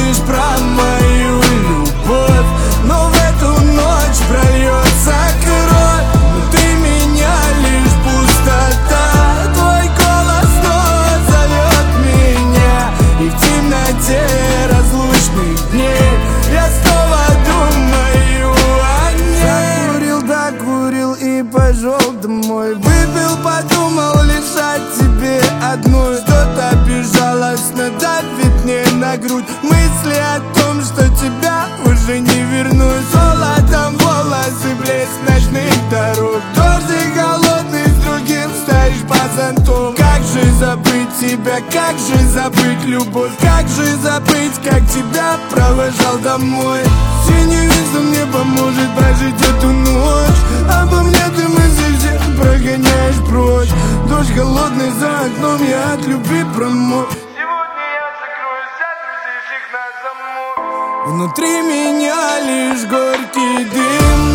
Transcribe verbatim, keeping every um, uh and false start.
лишь про мою любовь, но в эту ночь прольется кровь. Внутри меня лишь пустота, твой голос снова зовет меня, и в темноте разлучных дней я снова думаю о ней. Закурил, докурил и пошел домой. Выпил, подумал лишь о тебе одной. Что-то безжалостно давит мне на грудь. Мысли о том, что тебя уже не вернуть. Золотом волосы, блеск ночных дорог. Дождик холодный, с другим стоишь по зонту. Как же забыть тебя, как же забыть любовь? Как же забыть, как тебя провожал домой? Синий визор мне поможет прожить эту ночь. Обо мне ты мысли все прогоняешь прочь. Дождь холодный за окном, я от любви промок. Сегодня я закрою, задрузишь их на замок. Внутри меня лишь горький дым.